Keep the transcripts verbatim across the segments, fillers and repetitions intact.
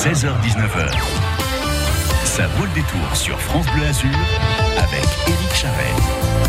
seize heures dix-neuf heures. Ça vaut le détour sur France Bleu Azur avec Éric Charret.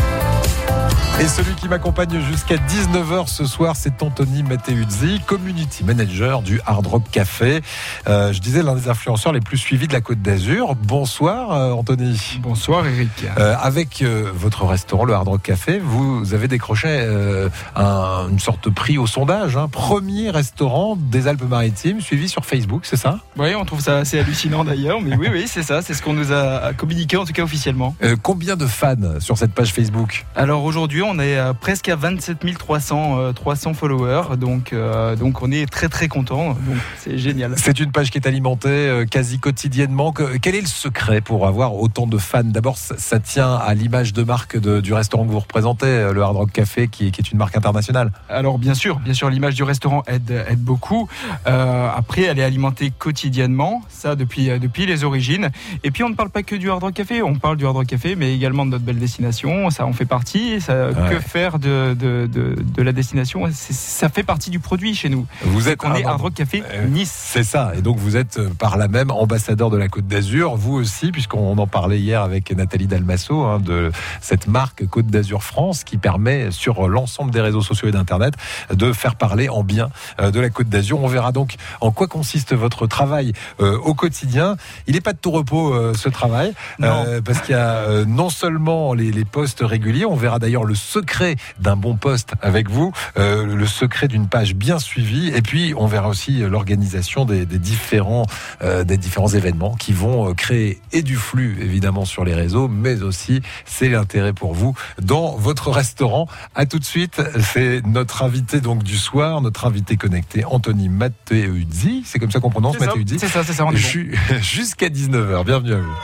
Et celui qui m'accompagne jusqu'à dix-neuf heures ce soir, c'est Anthony Matteuzzi, Community Manager du Hard Rock Café. Euh, je disais l'un des influenceurs les plus suivis de la Côte d'Azur. Bonsoir euh, Anthony. Bonsoir Éric. Euh, avec euh, votre restaurant, le Hard Rock Café, vous avez décroché euh, un, une sorte de prix au sondage. Hein. Premier restaurant des Alpes-Maritimes suivi sur Facebook, c'est ça ? Oui, on trouve ça assez hallucinant d'ailleurs, mais oui, oui, c'est ça, c'est ce qu'on nous a communiqué en tout cas officiellement. Euh, combien de fans sur cette page Facebook ? Alors aujourd'hui, on est à presque à vingt-sept mille trois cents, euh, trois cents followers, donc, euh, donc on est très très content, donc c'est génial. C'est une page qui est alimentée euh, quasi quotidiennement. Que, quel est le secret pour avoir autant de fans ? D'abord, ça, ça tient à l'image de marque de, du restaurant que vous représentez, le Hard Rock Café, qui, qui est une marque internationale. Alors bien sûr, bien sûr, l'image du restaurant aide, aide beaucoup. Euh, après, elle est alimentée quotidiennement, ça depuis, depuis les origines. Et puis on ne parle pas que du Hard Rock Café, on parle du Hard Rock Café, mais également de notre belle destination. Ça en fait partie. Ça, ouais. Que faire de, de, de, de la destination, c'est, ça fait partie du produit chez nous. Vous êtes on est Hard Rock Café euh, Nice. C'est ça, et donc vous êtes par là même ambassadeur de la Côte d'Azur, vous aussi, puisqu'on en parlait hier avec Nathalie Dalmasso, hein, de cette marque Côte d'Azur France, qui permet sur l'ensemble des réseaux sociaux et d'Internet de faire parler en bien de la Côte d'Azur. On verra donc en quoi consiste votre travail euh, au quotidien. Il n'est pas de tout repos euh, ce travail, euh, parce qu'il y a euh, non seulement les, les posts réguliers, on verra d'ailleurs le secret d'un bon post avec vous, euh, le secret d'une page bien suivie, et puis on verra aussi l'organisation des, des différents euh, des différents événements qui vont créer et du flux évidemment sur les réseaux, mais aussi c'est l'intérêt pour vous dans votre restaurant. À tout de suite, c'est notre invité donc du soir, notre invité connecté Anthony Matteuzzi, c'est comme ça qu'on prononce Matteuzzi. C'est ça, c'est ça. On est bon. Jusqu'à dix-neuf heures, bienvenue à vous.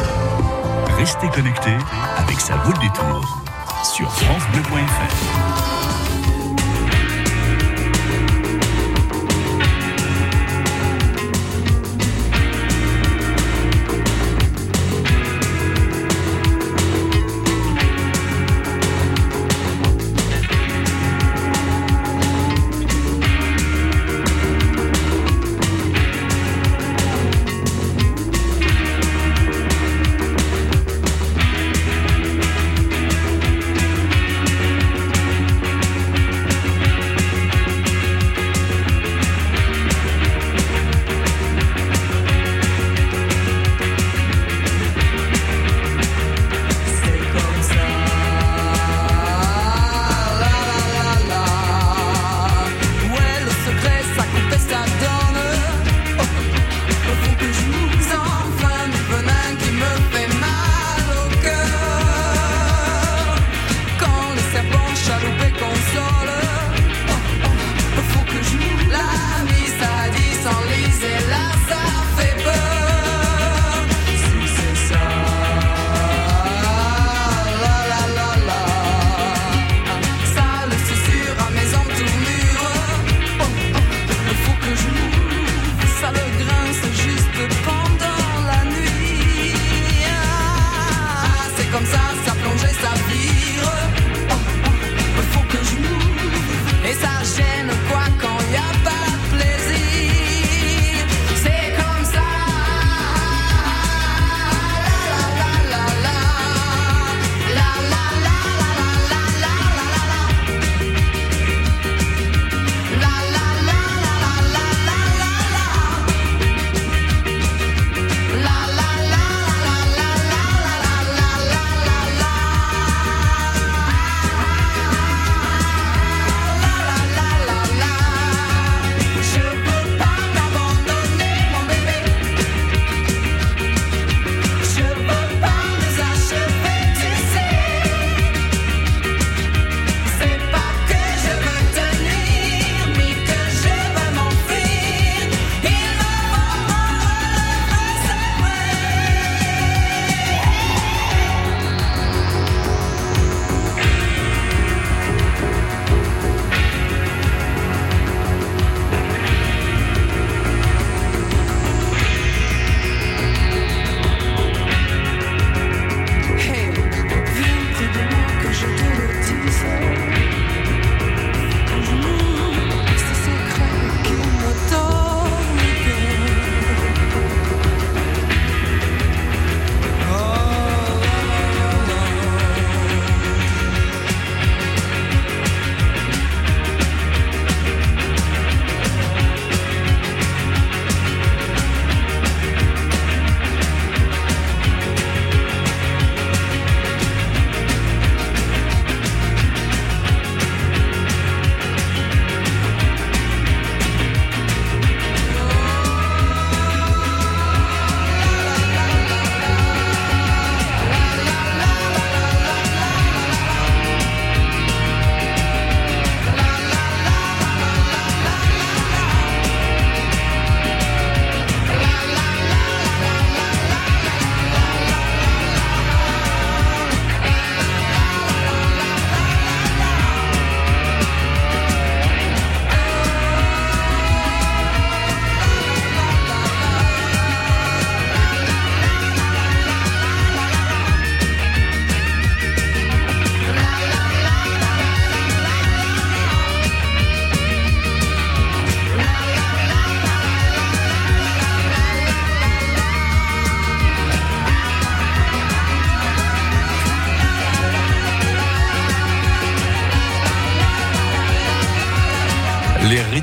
Restez connectés avec Ça vaut le détour sur francebleu point f r.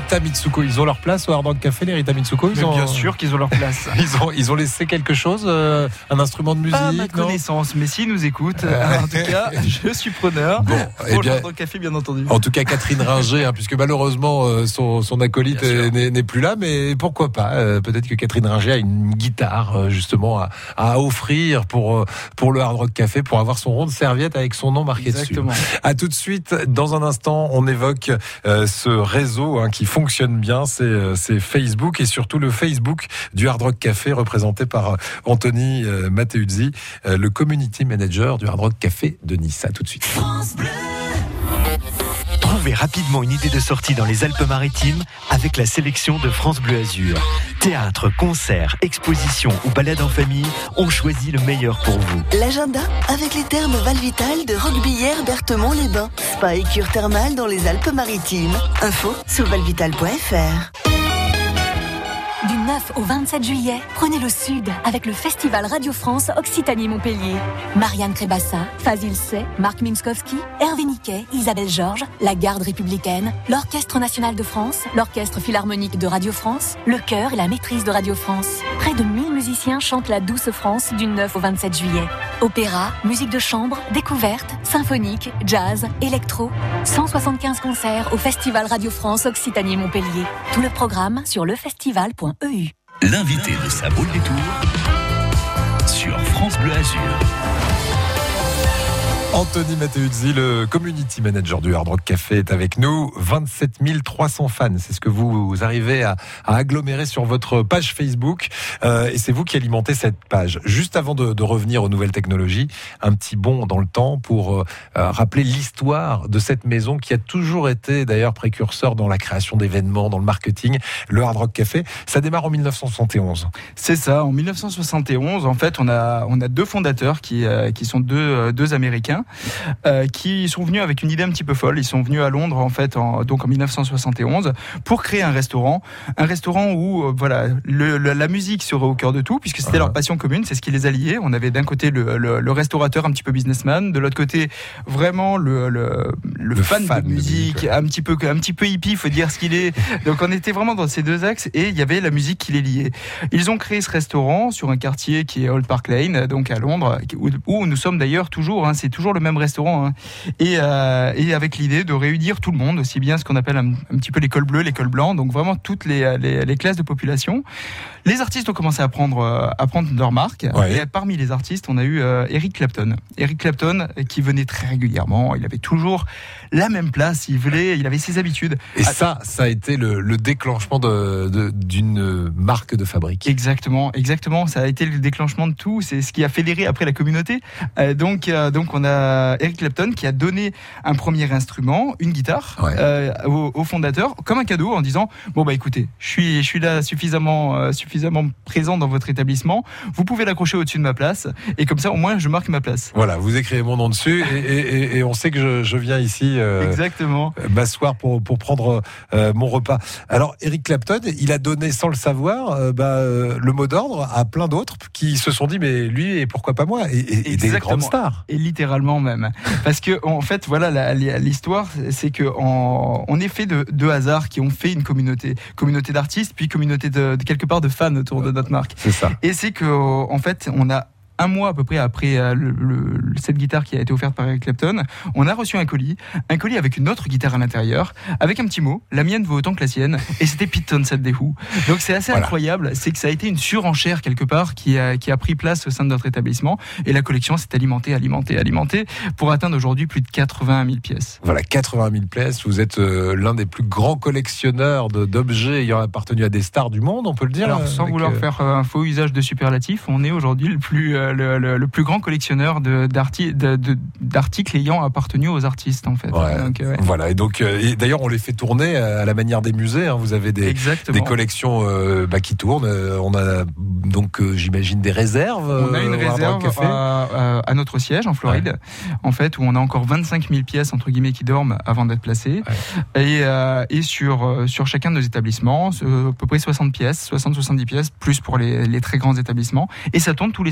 Rita Mitsuko, ils ont leur place au Hard Rock Café, les Rita Mitsuko, ils Mais ont... bien sûr qu'ils ont leur place. Ils ont, ils ont laissé quelque chose, euh, un instrument de musique, Pas à ma non connaissance, mais s'ils nous écoutent, euh, en tout cas, je suis preneur. Bon, eh pour bien, le Hard Rock Café, bien entendu. En tout cas, Catherine Ringer, hein, puisque malheureusement euh, son, son acolyte est, n'est, n'est plus là, mais pourquoi pas euh, peut-être que Catherine Ringer a une guitare euh, justement à, à offrir pour euh, pour le Hard Rock Café, pour avoir son rond de serviette avec son nom marqué Exactement. dessus. À tout de suite. Dans un instant, on évoque euh, ce réseau hein, qui fonctionne bien, c'est, euh, c'est Facebook et surtout le Facebook du Hard Rock Café, représenté par euh, Anthony euh, Matteuzzi, euh, le community manager du Hard Rock Café de Nice. À tout de suite. Trouvez rapidement une idée de sortie dans les Alpes-Maritimes avec la sélection de France Bleu Azur. Théâtre, concerts, expositions ou balades en famille, on choisit le meilleur pour vous. L'agenda avec les thermes Valvital de Roquebillière, Berthemont-les-Bains. Spa et cure thermale dans les Alpes-Maritimes. Info sur valvital point f r. Du neuf au vingt-sept juillet, prenez le Sud avec le Festival Radio France Occitanie-Montpellier. Marianne Crébassa, Fazil Say, Marc Minskowski, Hervé Niquet, Isabelle Georges, la Garde républicaine, l'Orchestre national de France, l'Orchestre philharmonique de Radio France, le chœur et la maîtrise de Radio France. Près de mille musiciens chantent la douce France du neuf au vingt-sept juillet. Opéra, musique de chambre, découverte, symphonique, jazz, électro. cent soixante-quinze concerts au Festival Radio France Occitanie-Montpellier. Tout le programme sur lefestival point e u. L'invité de sa boule des tours sur France Bleu Azur. Anthony Matteuzzi, le community manager du Hard Rock Café, est avec nous. vingt-sept mille trois cents fans, c'est ce que vous arrivez à, à agglomérer sur votre page Facebook. Euh, et c'est vous qui alimentez cette page. Juste avant de, de revenir aux nouvelles technologies, un petit bond dans le temps pour euh, rappeler l'histoire de cette maison qui a toujours été d'ailleurs précurseur dans la création d'événements, dans le marketing. Le Hard Rock Café, ça démarre en dix-neuf cent soixante et onze. C'est ça, en dix-neuf cent soixante et onze, en fait, on a, on a deux fondateurs qui, euh, qui sont deux, deux Américains. Euh, qui sont venus avec une idée un petit peu folle. Ils sont venus à Londres en fait, en, donc en dix-neuf cent soixante et onze, pour créer un restaurant, un restaurant où euh, voilà, le, le, la musique serait au cœur de tout, puisque c'était ah. leur passion commune, c'est ce qui les a liés. On avait d'un côté le, le, le restaurateur un petit peu businessman, de l'autre côté vraiment le, le, le, le fan, fan de musique, de musique ouais. un petit peu un petit peu hippie, faut dire ce qu'il est. Donc on était vraiment dans ces deux axes et il y avait la musique qui les liait. Ils ont créé ce restaurant sur un quartier qui est Old Park Lane, donc à Londres, où, où nous sommes d'ailleurs toujours. Hein, c'est toujours le même restaurant hein. et, euh, et avec l'idée de réunir tout le monde, aussi bien ce qu'on appelle un, un petit peu l'école bleue, l'école blanc, donc vraiment toutes les, les, les classes de population. Les artistes ont commencé à prendre, à prendre leur marque ouais. et parmi les artistes on a eu euh, Eric Clapton Eric Clapton qui venait très régulièrement, il avait toujours la même place, il, venait, il avait ses habitudes et à... ça, ça a été le, le déclenchement de, de, d'une marque de fabrique. Exactement, exactement, ça a été le déclenchement de tout, c'est ce qui a fédéré après la communauté. Euh, donc, euh, donc on a Eric Clapton qui a donné un premier instrument, une guitare, ouais. euh, au, au fondateur, comme un cadeau, en disant bon bah écoutez, je suis, je suis là suffisamment, euh, suffisamment présent dans votre établissement, vous pouvez l'accrocher au-dessus de ma place, et comme ça au moins je marque ma place. Voilà, vous écrivez mon nom dessus, et, et, et on sait que je, je viens ici euh, exactement m'asseoir pour, pour prendre euh, mon repas. Alors Eric Clapton, il a donné sans le savoir euh, bah, euh, le mot d'ordre à plein d'autres qui se sont dit mais lui et pourquoi pas moi, et, et, et des grandes stars. Et littéralement même. Parce que en fait, voilà, la, l'histoire, c'est que en, on est fait de, de hasards qui ont fait une communauté, communauté d'artistes, puis communauté de, de quelque part de fans autour de notre marque. C'est ça. Et c'est que en fait, on a un mois à peu près après le, le, cette guitare qui a été offerte par Eric Clapton, on a reçu un colis, un colis avec une autre guitare à l'intérieur, avec un petit mot, la mienne vaut autant que la sienne, et c'était Pete Townshend des Who. Donc c'est assez voilà. incroyable, c'est que ça a été une surenchère quelque part qui a, qui a pris place au sein de notre établissement, et la collection s'est alimentée, alimentée, alimentée, pour atteindre aujourd'hui plus de quatre-vingt mille pièces. Voilà, quatre-vingt mille pièces, vous êtes euh, l'un des plus grands collectionneurs de, d'objets ayant appartenu à des stars du monde, on peut le dire. Alors sans vouloir euh... faire un faux usage de superlatif, on est aujourd'hui le plus... Euh, Le, le, le plus grand collectionneur de, d'arti, de, de, d'articles ayant appartenu aux artistes en fait. Ouais, donc, ouais. Voilà, et donc euh, et d'ailleurs on les fait tourner à la manière des musées, hein. Vous avez des, des collections euh, bah, qui tournent, on a donc euh, j'imagine des réserves. On a une euh, réserve à, à, à notre siège en Floride, ouais. en fait, où on a encore vingt-cinq mille pièces entre guillemets qui dorment avant d'être placées, ouais. et, euh, et sur, sur chacun de nos établissements, à peu près soixante pièces, soixante à soixante-dix pièces, plus pour les, les très grands établissements, et ça tourne tous les sept ans à la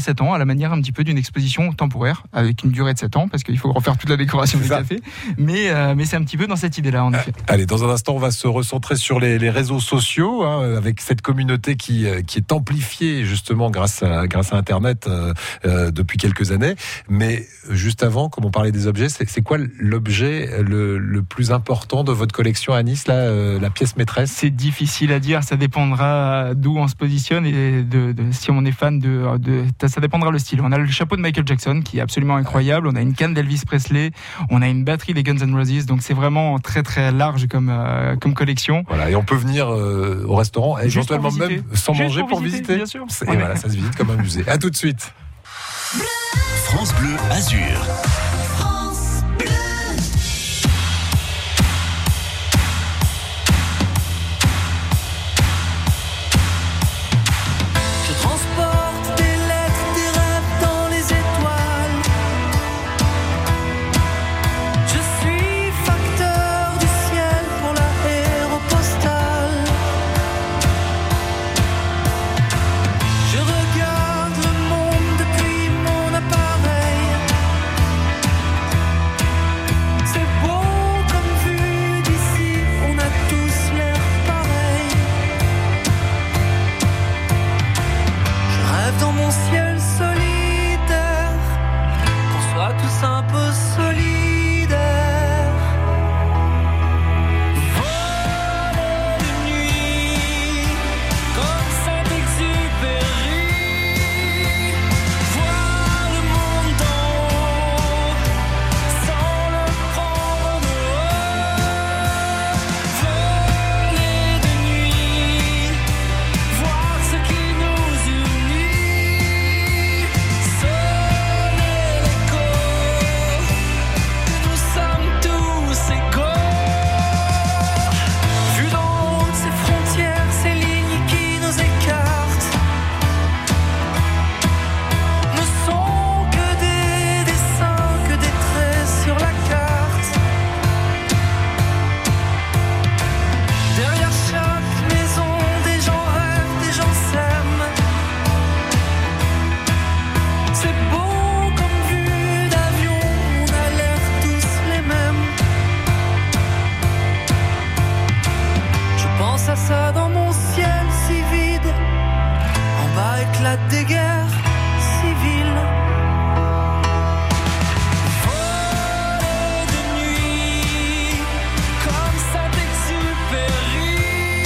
manière un petit peu d'une exposition temporaire avec une durée de sept ans parce qu'il faut refaire toute la décoration du café. Mais, euh, mais c'est un petit peu dans cette idée-là, en effet. Allez, dans un instant, on va se recentrer sur les, les réseaux sociaux, hein, avec cette communauté qui, qui est amplifiée justement grâce à, grâce à Internet euh, euh, depuis quelques années. Mais juste avant, comme on parlait des objets, c'est, c'est quoi l'objet le, le plus important de votre collection à Nice, là, euh, la pièce maîtresse? C'est difficile à dire, ça dépendra d'où on se positionne et de, de, si on est fan de, de... Ça dépendra le style. On a le chapeau de Michael Jackson qui est absolument incroyable, on a une canne d'Elvis Presley, on a une batterie des Guns N' Roses, donc c'est vraiment très très large comme, euh, comme collection. Voilà, et on peut venir euh, au restaurant, Juste éventuellement pour même sans Juste manger pour pour visiter, visiter. bien sûr. Et Ouais. voilà, ça se visite comme un musée. À tout de suite. France Bleu Azur. Je transporte des lettres, des rêves dans les étoiles. Je suis facteur du ciel pour l'aéropostale. Je regarde le monde depuis mon appareil. C'est beau comme vu d'ici, on a tous l'air pareil. Je rêve dans mon ciel solitaire, qu'on soit tous un peu solidaires. Voler de nuit, comme Saint-Exupéry. Voir le monde d'en haut, sans le prendre de haut. Voler de nuit, voir ce qui nous unit. Sonner l'écho, que nous sommes tous égaux. Vu d'en haut ces frontières, ces lignes qui nous écartent, ne sont que des dessins, que des traits sur la carte. Derrière chaque maison, des gens rêvent, des gens s'aiment. C'est beau comme vue d'avion, on a l'air tous les mêmes. Je pense à ça dans mon ciel si vide. En bas éclatent des guerres civiles. Voler de nuit, comme Saint-Exupéry.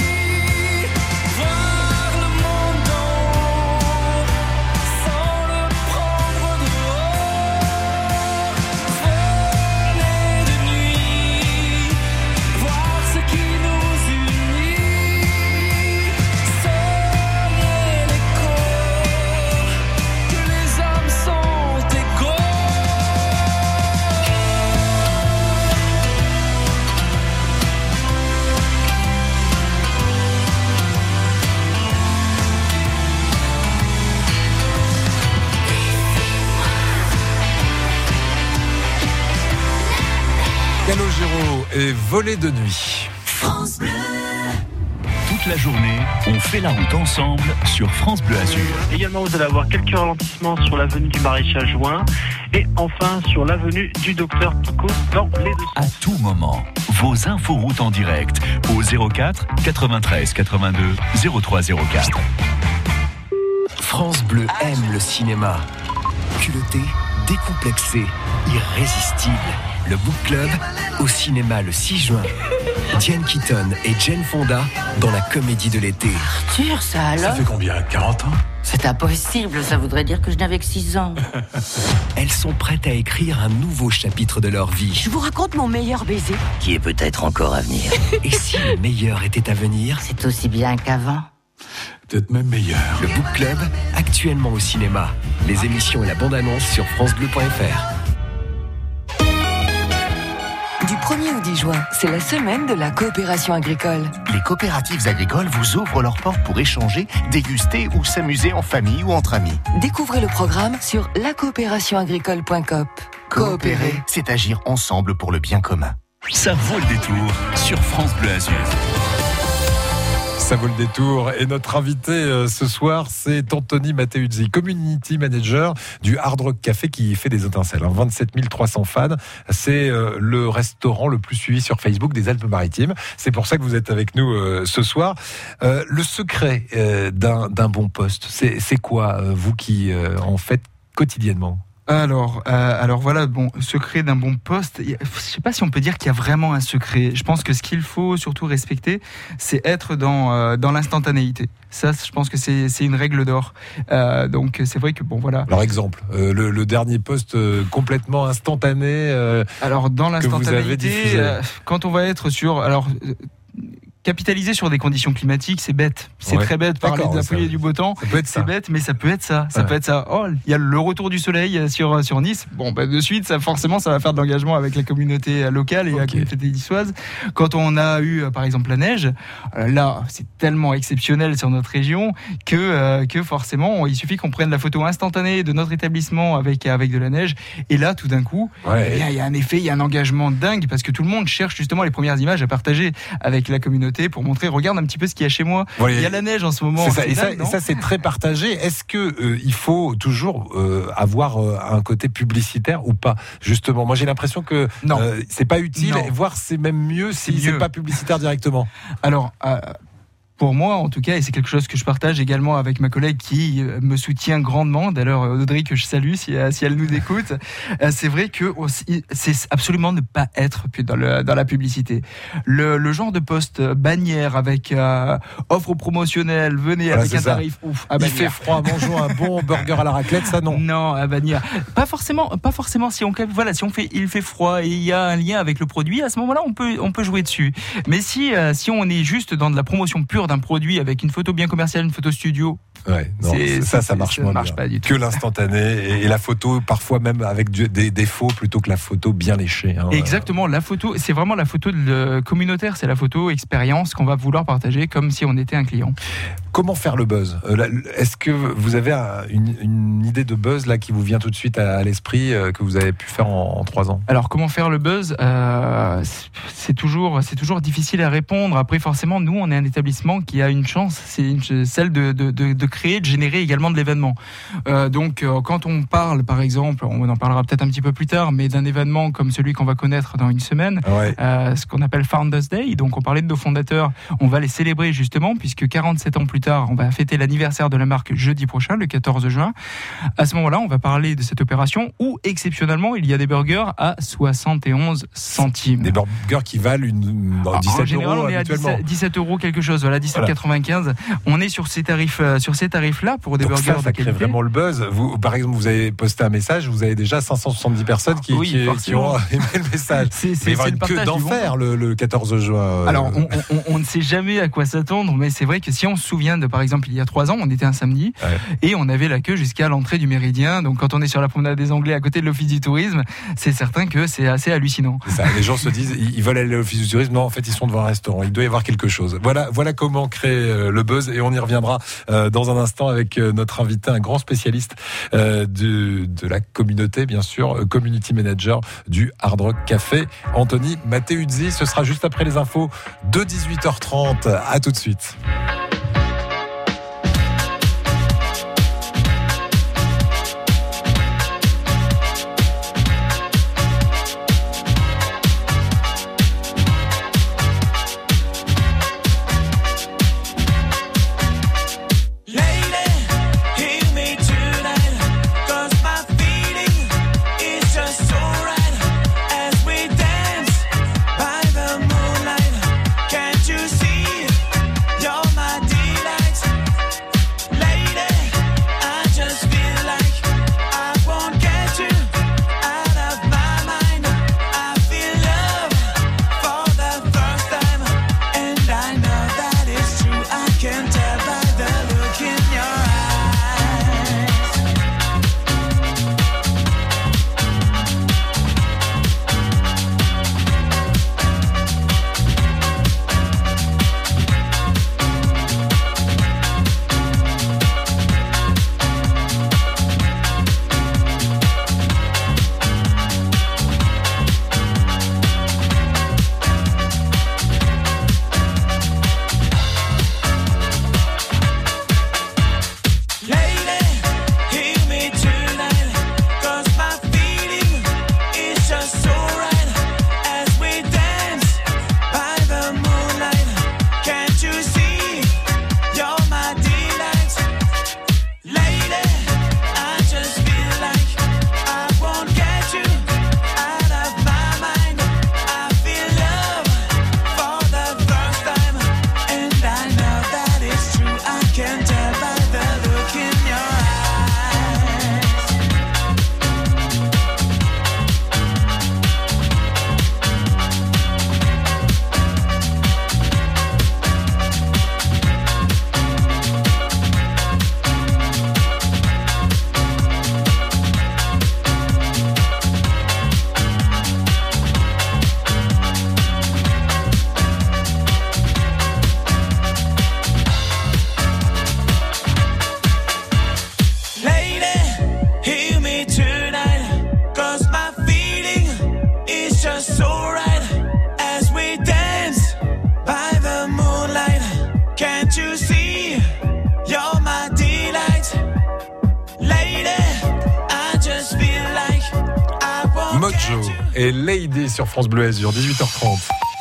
Voir le monde d'en haut, sans le prendre de haut. Voler de nuit, voir ce qui nous unit. Sonner l'écho, que les hommes sont égaux. Calogero et Voler de nuit. Toute la journée, on fait la route ensemble sur France Bleu Azur. Également, vous allez avoir quelques ralentissements sur l'avenue du Maréchal Juin et enfin sur l'avenue du Docteur Picot dans les deux À sens. tout moment, vos inforoutes en direct au zéro quatre quatre-vingt-treize quatre-vingt-deux zéro trois zéro quatre. France Bleu aime le cinéma. Culotté, décomplexé, irrésistible. Le Book Club au cinéma le six juin. Diane Keaton et Jane Fonda dans la comédie de l'été. Arthur, ça alors? combien? quarante ans? C'est impossible, ça voudrait dire que je n'avais que six ans. Elles sont prêtes à écrire un nouveau chapitre de leur vie. Je vous raconte mon meilleur baiser. Qui est peut-être encore à venir. Et si le meilleur était à venir? C'est aussi bien qu'avant. Peut-être même meilleur. Le Book Club, actuellement au cinéma. Les émissions et la bande-annonce sur francebleu point fr. Du premier au dix juin, c'est la semaine de la coopération agricole. Les coopératives agricoles vous ouvrent leurs portes pour échanger, déguster ou s'amuser en famille ou entre amis. Découvrez le programme sur la coopération agricole point coop. Coopérer, c'est agir ensemble pour le bien commun. Ça vaut le détour sur France Bleu Azur. Ça vaut le détour. Et notre invité euh, ce soir, c'est Anthony Matteuzzi, Community Manager du Hard Rock Café qui fait des étincelles. Hein. vingt-sept mille trois cents fans. C'est euh, le restaurant le plus suivi sur Facebook des Alpes-Maritimes. C'est pour ça que vous êtes avec nous euh, ce soir. Euh, le secret euh, d'un, d'un bon poste, c'est, c'est quoi, euh, vous qui euh, en faites quotidiennement ? Alors, euh, alors voilà, bon, secret d'un bon poste. Je sais pas si on peut dire qu'il y a vraiment un secret. Je pense que ce qu'il faut surtout respecter, c'est être dans euh, dans l'instantanéité. Ça, je pense que c'est c'est une règle d'or. Euh, donc c'est vrai que bon voilà. Alors exemple, euh, le, le dernier poste euh, complètement instantané. Euh, alors dans l'instantanéité, euh, quand on va être sur alors. Euh, Capitaliser sur des conditions climatiques, c'est bête. C'est ouais. très bête. Parler de la pluie et du beau temps, c'est ça. bête, mais ça peut être ça. Ça ouais. peut être ça. Oh, il y a le retour du soleil sur sur Nice. Bon, bah, de suite, ça forcément, ça va faire de l'engagement avec la communauté locale et okay. la communauté niçoise. Quand on a eu, par exemple, la neige, là, c'est tellement exceptionnel sur notre région que euh, que forcément, il suffit qu'on prenne la photo instantanée de notre établissement avec avec de la neige. Et là, tout d'un coup, ouais. eh bien, il y a un effet, il y a un engagement dingue parce que tout le monde cherche justement les premières images à partager avec la communauté. Pour montrer, regarde un petit peu ce qu'il y a chez moi. Ouais, il y a la neige en ce moment. C'est ça, et, ça, et ça, c'est très partagé. Est-ce que euh, il faut toujours euh, avoir euh, un côté publicitaire ou pas ? Justement, moi j'ai l'impression que non. Euh, c'est pas utile, non. voire c'est même mieux si c'est, c'est pas publicitaire directement. Alors. Euh, Pour moi, en tout cas, et c'est quelque chose que je partage également avec ma collègue qui me soutient grandement, d'ailleurs Audrey que je salue si, si elle nous écoute, c'est vrai que aussi, c'est absolument ne pas être dans, le, dans la publicité. Le, le genre de poste bannière avec euh, offre promotionnelle, venez voilà, avec un ça. tarif ouf. Il fait froid, mangeons un bon burger à la raclette, ça non. Non, à bannir. Pas forcément, pas forcément si on voilà, si on fait, il fait froid et il y a un lien avec le produit, à ce moment-là, on peut, on peut jouer dessus. Mais si, euh, si on est juste dans de la promotion pure d'un produit avec une photo bien commerciale, une photo studio. Ouais, non, c'est, ça, ça marche, ça moins marche pas du tout. Que l'instantané et, et la photo, parfois même avec du, des défauts plutôt que la photo bien léchée. Hein. Exactement, la photo, c'est vraiment la photo de communautaire, c'est la photo expérience qu'on va vouloir partager comme si on était un client. Comment faire le buzz ? Est-ce que vous avez une, une idée de buzz là qui vous vient tout de suite à, à l'esprit que vous avez pu faire en, en trois ans ? Alors comment faire le buzz ? euh, C'est toujours, c'est toujours difficile à répondre. Après forcément, nous on est un établissement qui a une chance, c'est une, celle de, de, de, de créer, de générer également de l'événement. Euh, donc euh, quand on parle par exemple, on en parlera peut-être un petit peu plus tard, mais d'un événement comme celui qu'on va connaître dans une semaine, ouais. euh, ce qu'on appelle Founders Day, donc on parlait de nos fondateurs, on va les célébrer justement puisque quarante-sept ans plus tard, on va fêter l'anniversaire de la marque jeudi prochain, le quatorze juin. À ce moment-là, on va parler de cette opération où exceptionnellement, il y a des burgers à soixante et onze centimes. Des burgers qui valent une, dans dix-sept en général, euros on est habituellement. à dix-sept euros quelque chose, voilà, dix-sept quatre-vingt-quinze. Voilà. On est sur ces tarifs, euh, sur ces tarifs-là pour des Donc burgers ça, ça de qualité. crée vraiment le buzz. Vous, par exemple, vous avez posté un message, vous avez déjà cinq cent soixante-dix personnes qui, oui, qui, qui ont aimé le message. C'est, c'est, mais il va y avoir une queue d'enfer le, le quatorze juin. Alors, on, on, on ne sait jamais à quoi s'attendre, mais c'est vrai que si on se souvient de, par exemple, il y a trois ans, on était un samedi ouais. et on avait la queue jusqu'à l'entrée du Méridien. Donc, quand on est sur la promenade des Anglais à côté de l'Office du Tourisme, c'est certain que c'est assez hallucinant. C'est ça. Les gens se disent, ils veulent aller à l'Office du Tourisme. Non, en fait, ils sont devant un restaurant. Il doit y avoir quelque chose. Voilà, voilà comment créer le buzz et on y reviendra euh, dans un instant avec euh, notre invité, un grand spécialiste euh, de, de la communauté, bien sûr, community manager du Hard Rock Café, Anthony Matteuzzi. Ce sera juste après les infos de dix-huit heures trente. À tout de suite. You're my Joe et Lady sur France Bleu Azur, dix-huit heures trente.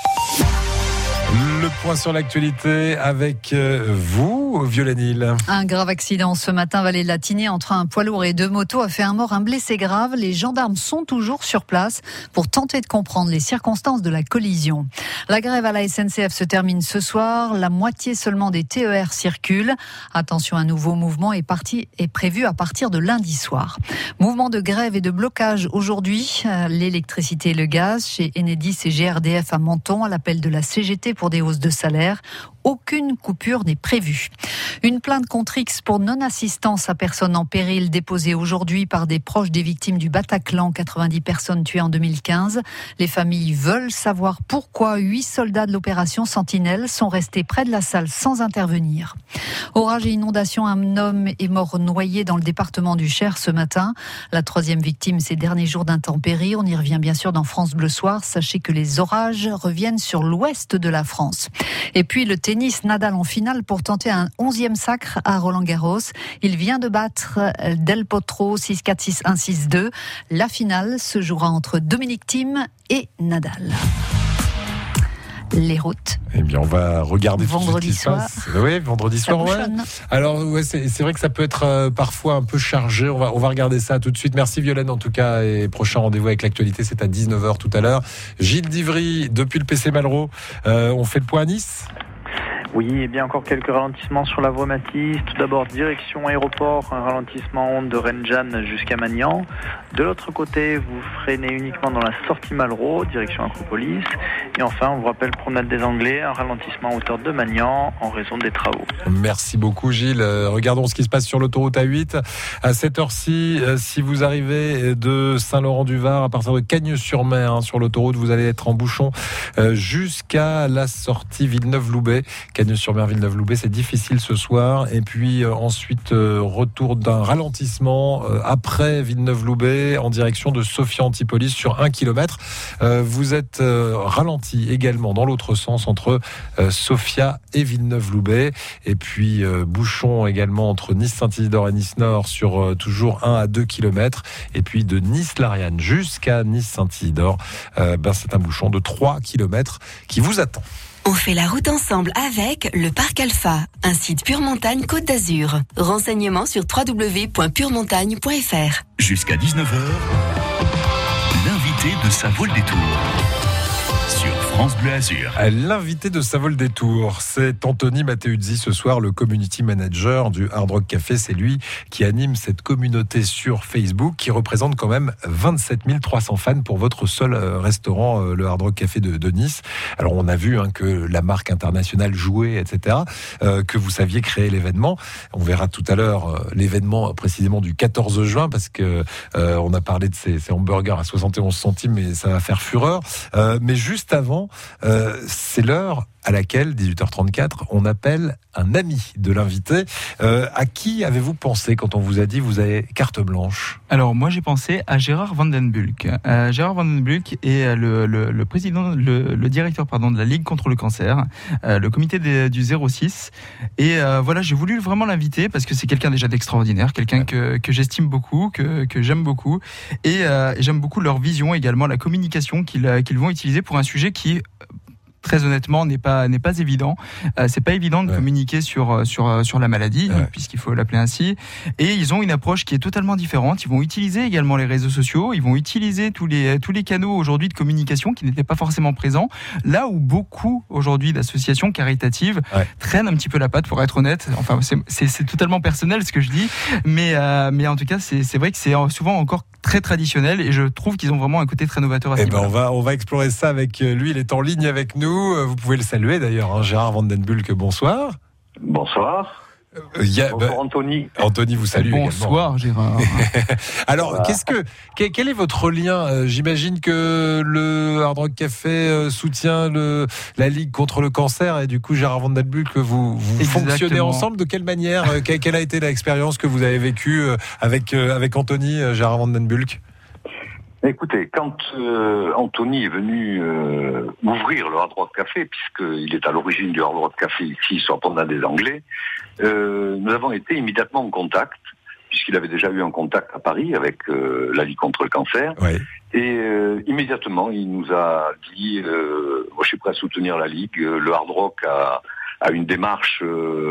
Le point sur l'actualité avec vous, Violaine. Un grave accident ce matin, vallée de la Tinée, entre un poids lourd et deux motos a fait un mort, un blessé grave. Les gendarmes sont toujours sur place pour tenter de comprendre les circonstances de la collision. La grève à la S N C F se termine ce soir. La moitié seulement des T E R circulent. Attention, un nouveau mouvement est, parti, est prévu à partir de lundi soir. Mouvement de grève et de blocage aujourd'hui. L'électricité et le gaz chez Enedis et G R D F à Menton, à l'appel de la C G T pour des hausses de salaire. Aucune coupure n'est prévue. Une plainte contre X pour non-assistance à personne en péril déposée aujourd'hui par des proches des victimes du Bataclan, quatre-vingt-dix personnes tuées en deux mille quinze. Les familles veulent savoir pourquoi huit soldats de l'opération Sentinelle sont restés près de la salle sans intervenir. Orage et inondation, un homme est mort noyé dans le département du Cher ce matin. La troisième victime ces derniers jours d'intempéries. On y revient bien sûr dans France Bleu Soir. Sachez que les orages reviennent sur l'ouest de la France. Et puis le tennis, Nadal en finale pour tenter un onzième sacre à Roland-Garros. Il vient de battre Del Potro six quatre, six un, six deux. La finale se jouera entre Dominic Thiem et Nadal. Les routes. Eh bien, on va regarder vendredi tout ce qui soir. se passe. Oui, vendredi Ça soir. Ouais. Alors, ouais, c'est, c'est vrai que ça peut être euh, parfois un peu chargé. On va, on va regarder ça tout de suite. Merci Violaine en tout cas. Et prochain rendez-vous avec l'actualité, c'est à dix-neuf heures tout à l'heure. Gilles Divry, depuis le P C Malraux. Euh, on fait le point à Nice. Oui, et bien encore quelques ralentissements sur la voie Matisse. Tout d'abord, direction aéroport, un ralentissement de Rennes jusqu'à Magnan. De l'autre côté, vous freinez uniquement dans la sortie Malraux, direction Acropolis. Et enfin, on vous rappelle promenade des Anglais, un ralentissement à hauteur de Magnan en raison des travaux. Merci beaucoup Gilles. Euh, regardons ce qui se passe sur l'autoroute A huit. À cette heure-ci, euh, si vous arrivez de Saint-Laurent-du-Var, à partir de Cagnes-sur-Mer, hein, sur l'autoroute, vous allez être en bouchon euh, jusqu'à la sortie Villeneuve-Loubet. Cagnes-sur-Mer, Villeneuve-Loubet, c'est difficile ce soir. Et puis euh, ensuite, euh, retour d'un ralentissement euh, après Villeneuve-Loubet en direction de Sophia-Antipolis sur un kilomètre. Euh, vous êtes euh, ralenti également dans l'autre sens entre euh, Sophia et Villeneuve-Loubet. Et puis euh, bouchon également entre Nice-Saint-Isidore et Nice-Nord sur euh, toujours un à deux kilomètres. Et puis de Nice-Lariane jusqu'à Nice-Saint-Isidore, euh, ben, c'est un bouchon de trois kilomètres qui vous attend. On fait la route ensemble avec le Parc Alpha, un site Pure Montagne Côte d'Azur. Renseignements sur w w w point pure montagne point f r. Jusqu'à dix-neuf heures, l'invité de Ça vaut le détour. Sur France Bleu Azur. L'invité de Ça vaut le détour, c'est Anthony Matteuzzi ce soir, le community manager du Hard Rock Café. C'est lui qui anime cette communauté sur Facebook qui représente quand même vingt-sept mille trois cents fans pour votre seul restaurant, le Hard Rock Café de, de Nice. Alors on a vu hein, que la marque internationale jouait, et cetera, euh, que vous saviez créer l'événement. On verra tout à l'heure euh, l'événement précisément du quatorze juin parce que euh, on a parlé de ces, ces hamburgers à soixante et onze centimes, mais ça va faire fureur. Euh, mais juste avant, euh, c'est l'heure à laquelle, dix-huit heures trente-quatre, on appelle un ami de l'invité. Euh, à qui avez-vous pensé quand on vous a dit vous avez carte blanche ? Alors moi j'ai pensé à Gérard Vandenbulck. Euh, Gérard Vandenbulck est le, le, le président, le, le directeur pardon de la Ligue contre le cancer, euh, le comité des, du zéro six. Et euh, voilà, j'ai voulu vraiment l'inviter parce que c'est quelqu'un déjà d'extraordinaire, quelqu'un que, que j'estime beaucoup, que, que j'aime beaucoup, et, euh, et j'aime beaucoup leur vision également, la communication qu'ils, qu'ils vont utiliser pour un sujet qui très honnêtement n'est pas n'est pas évident. Euh, c'est pas évident de ouais. communiquer sur sur sur la maladie ouais. puisqu'il faut l'appeler ainsi. Et ils ont une approche qui est totalement différente. Ils vont utiliser également les réseaux sociaux. Ils vont utiliser tous les tous les canaux aujourd'hui de communication qui n'étaient pas forcément présents. Là où beaucoup aujourd'hui d'associations caritatives ouais. traînent un petit peu la patte, pour être honnête. Enfin c'est c'est, c'est totalement personnel ce que je dis, mais euh, mais en tout cas c'est c'est vrai que c'est souvent encore très traditionnel et je trouve qu'ils ont vraiment un côté très novateur à ce eh niveau-là. ben on va on va explorer ça avec lui. Il est en ligne avec nous. Vous pouvez le saluer d'ailleurs, hein, Gérard Vandenbulck, bonsoir. Bonsoir. Euh, y a, bonsoir bah, Anthony. Anthony vous salue bonsoir, également. Gérard. Alors, voilà. qu'est-ce que, quel, quel est votre lien euh, J'imagine que le Hard Rock Café euh, soutient le, la Ligue contre le cancer et du coup, Gérard Vandenbulck, vous, vous fonctionnez ensemble. De quelle manière euh, quelle, quelle a été l'expérience que vous avez vécue euh, avec, euh, avec Anthony, euh, Gérard Vandenbulck ? Écoutez, quand euh, Anthony est venu euh, ouvrir le Hard Rock Café, puisqu'il est à l'origine du Hard Rock Café ici, sur Promenade des Anglais, euh, nous avons été immédiatement en contact puisqu'il avait déjà eu un contact à Paris avec euh, la Ligue contre le cancer. Ouais. Et euh, immédiatement, il nous a dit euh, « Moi, je suis prêt à soutenir la Ligue. Le Hard Rock a, a une démarche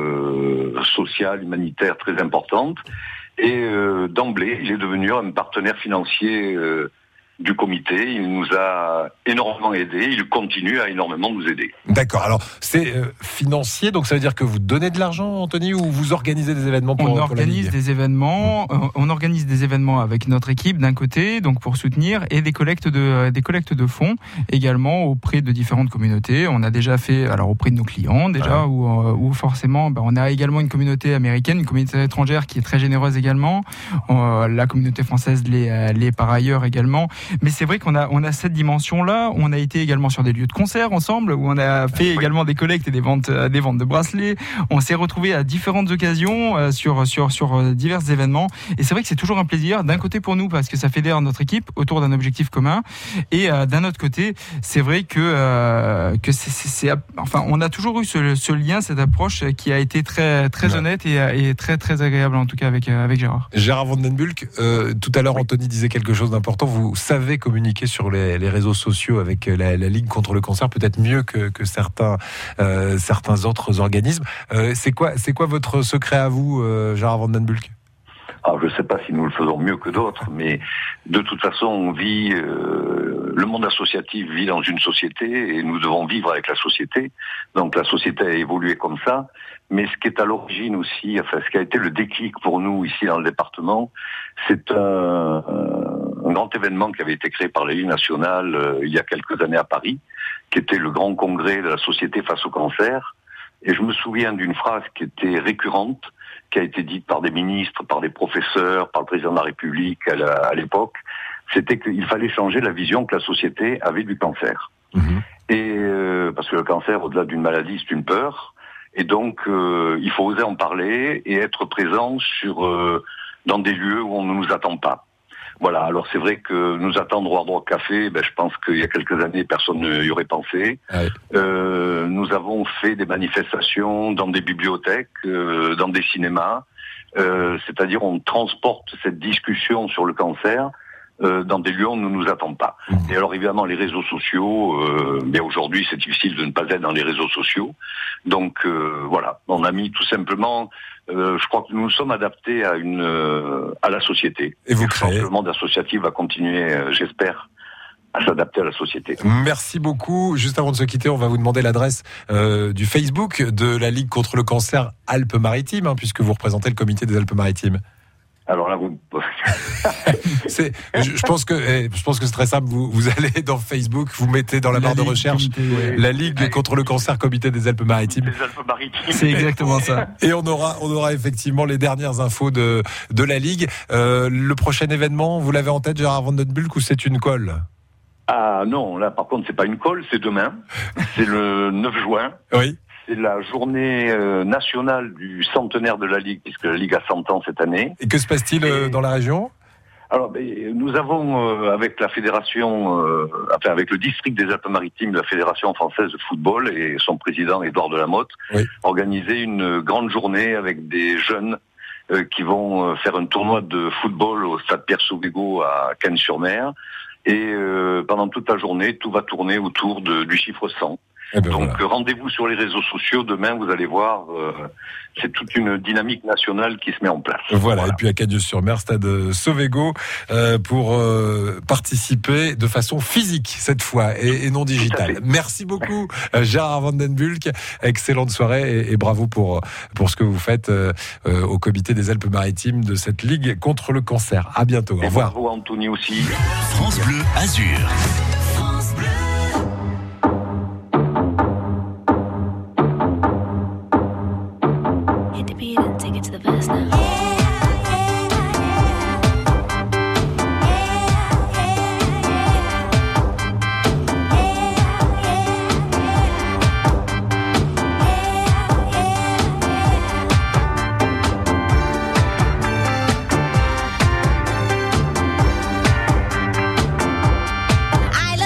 euh, sociale, humanitaire très importante. » Et euh, d'emblée, il est devenu un partenaire financier euh, du comité. Il nous a énormément aidés. Il continue à énormément nous aider. D'accord. Alors, c'est euh, financier, donc ça veut dire que vous donnez de l'argent, Anthony, ou vous organisez des événements pour, on pour organise la Ligue des événements. Euh, on organise des événements avec notre équipe d'un côté, donc pour soutenir, et des collectes de euh, des collectes de fonds également auprès de différentes communautés. On a déjà fait, alors auprès de nos clients déjà, Ouais. où, euh, où forcément, bah, on a également une communauté américaine, une communauté étrangère qui est très généreuse également. Euh, la communauté française l'est, euh, l'est par ailleurs également. Mais c'est vrai qu'on a on a cette dimension-là. On a été également sur des lieux de concert ensemble, où on a fait également des collectes et des ventes, euh, des ventes de bracelets. On s'est retrouvés à différentes occasions euh, sur sur sur euh, divers événements. Et c'est vrai que c'est toujours un plaisir, d'un côté pour nous parce que ça fédère notre équipe autour d'un objectif commun, et euh, d'un autre côté, c'est vrai que euh, que c'est, c'est, c'est enfin on a toujours eu ce, ce lien, cette approche qui a été très très Ouais. honnête et, et très très agréable en tout cas avec euh, avec Gérard. Gérard Van Den Bulck, euh, tout à l'heure, Anthony disait quelque chose d'important. Vous savez communiquer sur les, les réseaux sociaux avec la, la Ligue contre le cancer, peut-être mieux que, que certains, euh, certains autres organismes. Euh, c'est quoi, c'est quoi votre secret à vous, euh, Gérard Van Den Bulck ? Alors, je ne sais pas si nous le faisons mieux que d'autres, mais de toute façon, on vit, euh, le monde associatif vit dans une société et nous devons vivre avec la société. Donc, la société a évolué comme ça. Mais ce qui est à l'origine aussi, enfin, ce qui a été le déclic pour nous ici dans le département, c'est un, un grand événement qui avait été créé par la Ligue nationale euh, il y a quelques années à Paris, qui était le grand congrès de la société face au cancer. Et je me souviens d'une phrase qui était récurrente, qui a été dite par des ministres, par des professeurs, par le président de la République à, la, à l'époque, c'était qu'il fallait changer la vision que la société avait du cancer. Mmh. Et euh, parce que le cancer, au-delà d'une maladie, c'est une peur. Et donc, euh, il faut oser en parler et être présent sur euh, dans des lieux où on ne nous attend pas. Voilà, alors c'est vrai que nous attendre au Hard Rock Café, ben, je pense qu'il y a quelques années, personne n'y aurait pensé. Ouais. Euh, nous avons fait des manifestations dans des bibliothèques, euh, dans des cinémas, euh, c'est-à-dire on transporte cette discussion sur le cancer euh, dans des lieux où on ne nous attend pas. Mmh. Et alors évidemment, les réseaux sociaux, euh, bien aujourd'hui c'est difficile de ne pas être dans les réseaux sociaux. Donc euh, voilà, on a mis tout simplement... Euh, je crois que nous nous sommes adaptés à une euh, à la société. Et vous créez. Le monde associatif va continuer, euh, j'espère, à s'adapter à la société. Merci beaucoup. Juste avant de se quitter, on va vous demander l'adresse euh, du Facebook de la Ligue contre le cancer Alpes-Maritimes, hein, puisque vous représentez le comité des Alpes-Maritimes. Alors là, vous... c'est, je, je pense que, je pense que c'est très simple. Vous, vous allez dans Facebook, vous mettez dans la, la barre Ligue, de recherche comité, ouais. la Ligue ouais. contre le cancer, comité des Alpes-Maritimes. Des Alpes-Maritimes. C'est exactement ça. Et on aura, on aura effectivement les dernières infos de de la Ligue. Euh, le prochain événement, vous l'avez en tête, Gérard Van Den Bulck, ou c'est une colle? Ah non, là par contre, c'est pas une colle, c'est demain. C'est le neuf juin. Oui. C'est la journée euh, nationale du centenaire de la Ligue, puisque la Ligue a cent ans cette année. Et que se passe-t-il euh, dans la région ? Alors, ben, nous avons, euh, avec la fédération, euh, enfin avec le district des Alpes-Maritimes, la fédération française de football et son président Édouard Delamotte, oui. organisé une grande journée avec des jeunes euh, qui vont faire un tournoi de football au stade Pierre-Soubégo à Cannes-sur-Mer. Et euh, pendant toute la journée, tout va tourner autour de, du chiffre cent. Eh ben Donc voilà. Rendez-vous sur les réseaux sociaux, demain vous allez voir, euh, c'est toute une dynamique nationale qui se met en place. Voilà, voilà. Et puis à Cagnes-sur-Mer, stade Sovégo, euh, pour euh, participer de façon physique cette fois et, et non digitale. Merci beaucoup Gérard Van Den Bulck, excellente soirée et, et bravo pour, pour ce que vous faites euh, euh, au comité des Alpes-Maritimes de cette Ligue contre le cancer. À bientôt, au et revoir. Bravo Anthony aussi. France Bleu Azur. France Bleu. To the verse now. I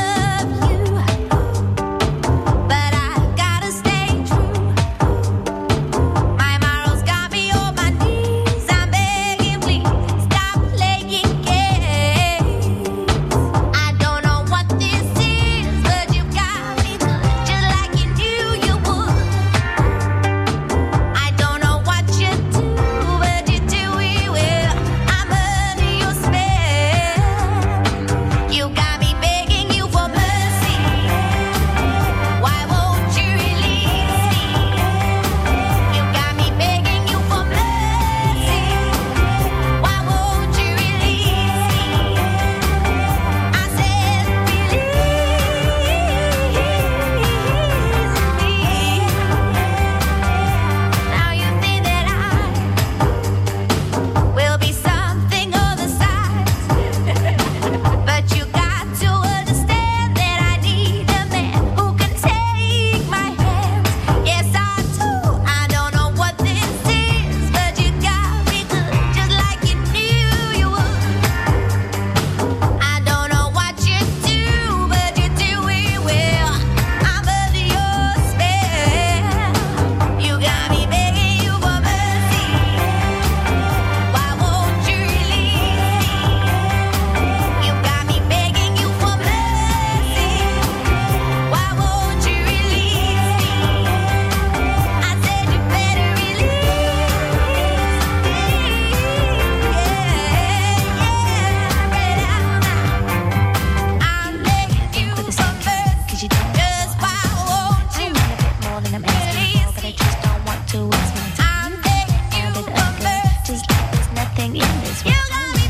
begging in this way.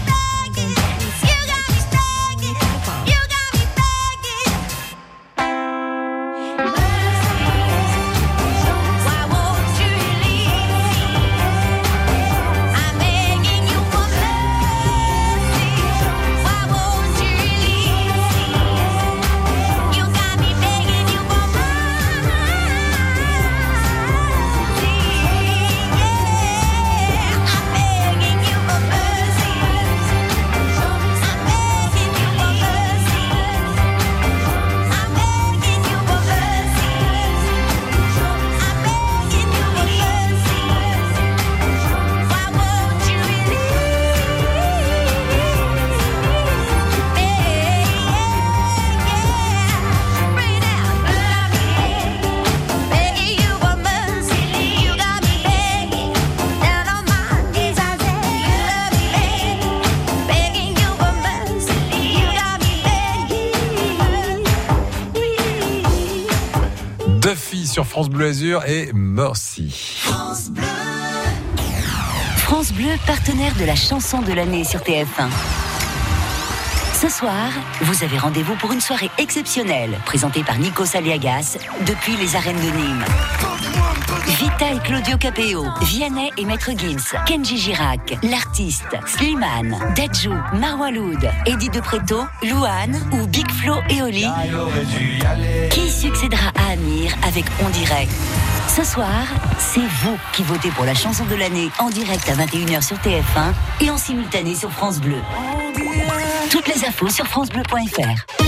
Duffy sur France Bleu Azur et Mercy. France Bleu. France Bleu, partenaire de la chanson de l'année sur T F un. Ce soir, vous avez rendez-vous pour une soirée exceptionnelle, présentée par Nikos Aliagas, depuis les arènes de Nîmes. Vita et Claudio Capéo, Vianney et Maître Gims, Kenji Girac, l'artiste, Slimane, Dadju, Marwaloud, Eddie De Preto, Louane ou Big Flo et Oli. Qui succédera à Amir avec On Dirait? Ce soir, c'est vous qui votez pour la chanson de l'année en direct à vingt et une heures sur T F un et en simultané sur France Bleu. Toutes les infos sur francebleu point f r.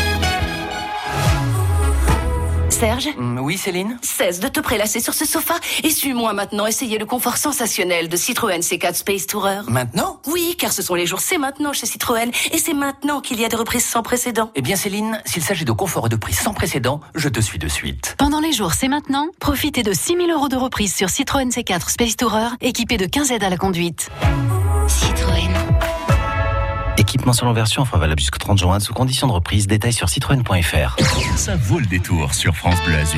Serge ? Oui, Céline ? Cesse de te prélasser sur ce sofa et suis-moi maintenant essayer le confort sensationnel de Citroën C quatre Space Tourer. Maintenant ? Oui, car ce sont les jours c'est maintenant chez Citroën et c'est maintenant qu'il y a des reprises sans précédent. Eh bien, Céline, s'il s'agit de confort et de prix sans précédent, je te suis de suite. Pendant les jours c'est maintenant, profitez de six mille euros de reprise sur Citroën C quatre Space Tourer, équipé de quinze aides à la conduite. Citroën. Équipement selon version, offre valable jusqu'au trente juin, sous conditions de reprise, détails sur citroën point f r. Ça vaut le détour sur France Bleu Azur.